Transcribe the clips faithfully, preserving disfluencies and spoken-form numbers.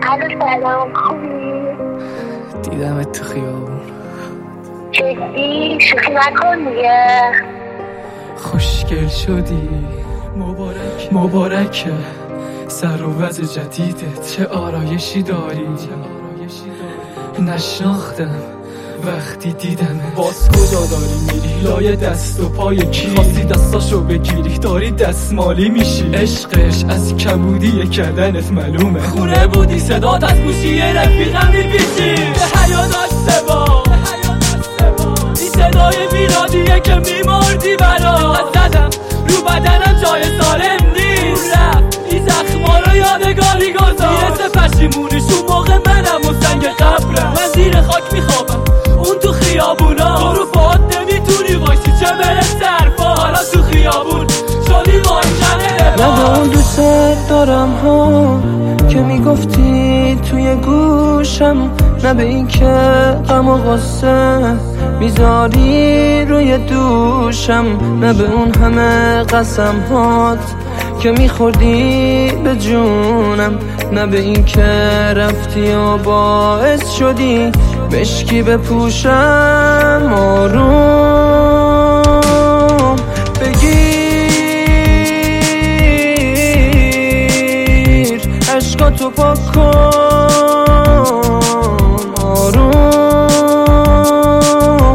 الو سلام، خوبی؟ دیدمت تو خیابون. جدی؟ شوخی نکن دیگه. خوشگل شدی، مبارک مبارکه سر و وضع جدیدت، چه آرایشی داری نشناختم وقتی دیدم. باز کجا داری میری؟ لای دست و پای کی؟ خواستی دستاشو بگیری داری دستمالی میشی. عشقش از کبودی کردنت معلومه. خونه بودی صدات از گوشی رفیقم میپیچی. به حیا داشته با این صدای میرادیه که میمردی برا. زدم رو بدنم جای سالم نیست. رفت این زخما رو یادگاری گذار. میرسه پشیمونیش اون موقع منم و سنگ قبرم. من زیر خاک میخوابم اون تو خیابونا. تو رو پاد نمیتونی وایسی چه بره سرفا. حالا تو خیابون شدی وایکنه. نه به اون دوست دارم ها که میگفتی توی گوشم، نه به این که غم و غصه میذاری روی دوشم، نه به اون همه قسم هات که میخوردی به جونم، نه به این که رفتی و باعث شدی مشکی بپوشم. آروم بگیر عشقاتو پاک کن. آروم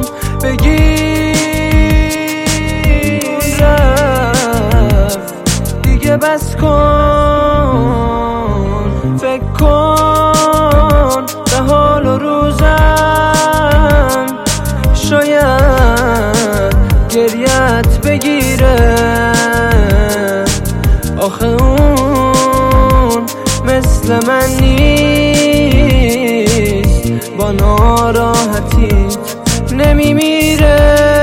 بگیر رفت دیگه بس کن. فکر کن به حال و روزم، شاید گریت بگیره. آخه اون مثل من نیست، با ناراحتیت نمیمیره.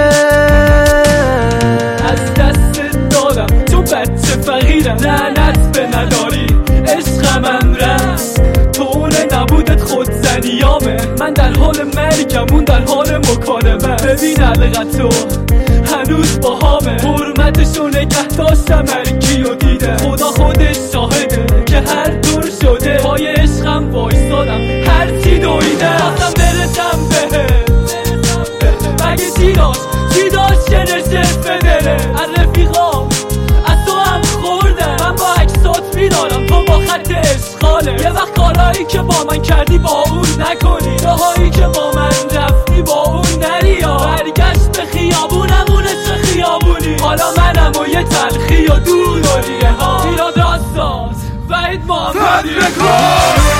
از دست دادم تو بچه فقیرم، لعنت به نداری عشقم رفت. تو اون نبودت خود زنیامه. من در حال مرگم اون در حال مکالمه. ببین علقت تو هنوز با همه. حرمتشو نگه داشتم هرکی رو دیده. خدا خودش شاهده که هر دور شده پای عشقم وایستادم هرچی دویده. خواستم برسم بهه مگه چی داشت چی داشت که نشست به دله. از رفیقام از تو هم خوردم. من با عکسات میدارم تو با خط اشغاله. یه وقت کارهایی که با من کردی با اون نکنی. راهایی که با من رفتی با اون نری. یا برگشت به خیابونمونه چه خیابونی. حالا منم و یه تلخی و دور داریه ها. ایراد راستاز وحید محمدی.